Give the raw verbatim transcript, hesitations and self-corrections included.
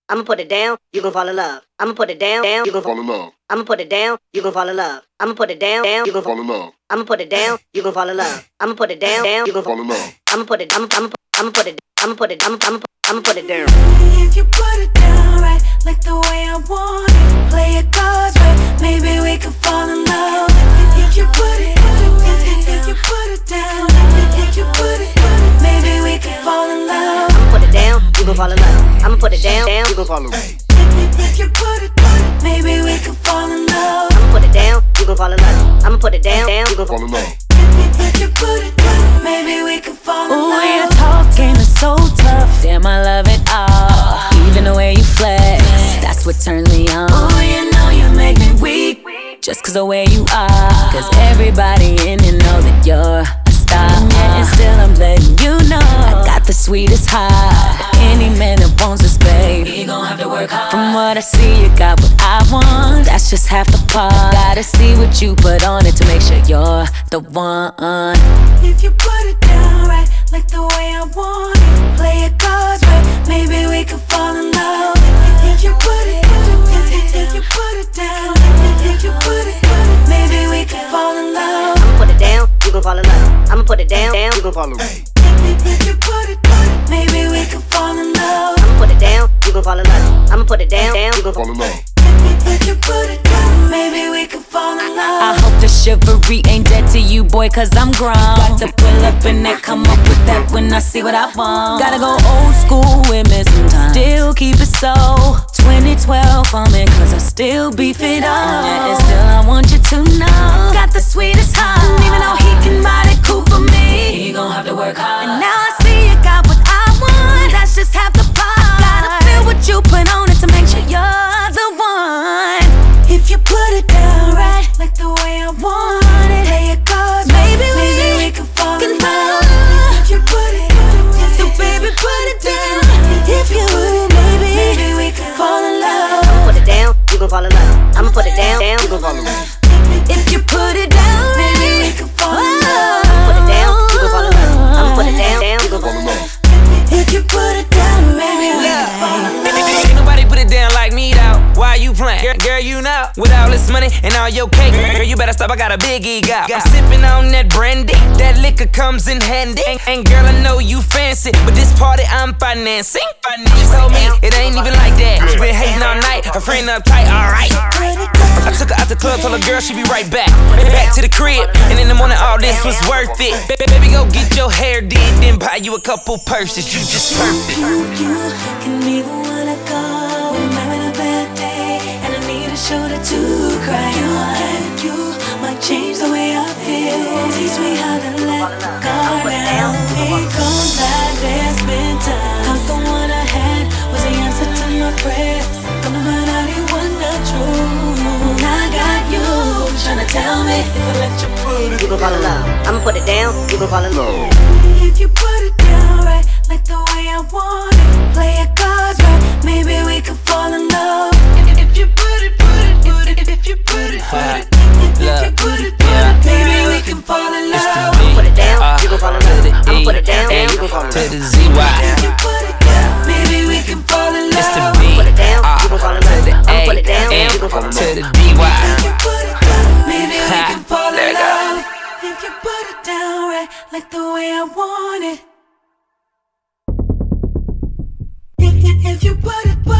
I'ma put it down, you gon' fall in love. I'ma put it down, down, you gon' fall in love. I'ma put it down, you gon' fall in love. I'ma put it down, down, you gon' fall in love. I'ma put it down, you gon' fall in love. I'ma put it down, down, you gon' fall in love. I'ma put it, I'ma, I'ma, I'ma put it, I'ma put it, I'ma, I'ma, I'ma put it down. If you put it down right, like the way I want it, play your cards right, maybe we could fall in love. If you put it, if, if you put it down, if you put it, maybe we could fall in love. I'ma put it down, you gon' fall in love. I'ma put it down, down, you gon' fall in love. If you put it, maybe we could fall in love. I'ma put it down, you gon' fall in love. I'ma put it down, down, you gon' fall in love. If you put it, maybe we could fall in love. Ooh, your talking is so tough. Damn, I love it all. Even the way you flex, that's what turns me on. Ooh, you know you make me weak, just cause the way you are. Cause everybody in it know that you're a star. And still I'm letting you know I got the sweetest heart. Any man that wants this, babe, he gon' have to work hard. From what I see, you got what I want. That's just half the part. Gotta see what you put on it to make sure you're the one. If you put it down right, like the way I want it, play your cards right, maybe we could fall in love. If you put it, if, if you put it down, if you put it, maybe we could fall in love. I'ma put it down, you gon' fall in love. I'ma put it down, down, you gon' fall in love. If you put it, maybe we could fall in love. I'ma put it down, you gon' fall in love. I'ma put it down, down, you gon' fall in love. If you put it, maybe we could fall in love. I hope the chivalry ain't dead to you, boy, cause I'm grown. Got to pull up and that, come up with that when I see what I want. Gotta go old school with me sometimes, still keep it so twenty twelve for me, cause I still beef it up. And still I want you to know, got the sweetest heart. Even though he can ride it cool for me, he gon' have to work hard. And now I see you got what I want, that's just half the part. Gotta feel what you put on it to make sure you're the one. If you put it down right, like the way I want it, play your cards, maybe, maybe we we could fall can in love. fall. If you put it, so baby put it down. If you put it, maybe, maybe we could fall in love. I'ma put it down, you gon' fall in love. I'ma put it down, down, you gon' fall in love. If you put it down, maybe we could fall in love. I'ma put it down, you gon' fall in love. I'ma put it down, down, you gon' fall in love. If you put it down, maybe we could fall in love. Ain't nobody put it down like me though. Why you playing? Girl, girl, you know, with all this money and all your cake, girl, you better stop. I got a big ego. I'm sipping on that brandy, that liquor comes in handy. And, and girl, I know you fancy, but this party I'm financing. She told me it ain't even like that. She been hating all night, her friend uptight. Alright, I took her out the club, told her girl she be right back. Back to the crib, and in the morning all this was worth it. Baby, go get your hair did, then buy you a couple purses. You just perfect. You can be the one I call when I'm having a bad day and I need a shoulder to cry on. You might change the way I feel, teach me how to let go now. It goes like there's been time, cause the one I had was the answer to my prayers. Come to find out it was not true. I got you tryna tell me if I let you put it, You gon' fall in love. I'ma put it down, you gon' fall in love. if you put it down right, like the way I want it, play your cards right, maybe we could fall in love. If you put it, put it, put it, if you put it, put it, if you put it, put it, maybe we can fall in love. I'ma put it down, you gon' fall in love. I'ma put it down, A down, you gon' fall in to love. the Z Y. If you put it down, maybe we can fall in It's the love. B Put it down, R you gon' fall in to love. the I'ma A put it down, down, M you gon' fall in to love. the D Y. If you put it down, maybe we Ha, can fall there in you go. love. If you put it down right, like the way I want it. If, if, if you put it, put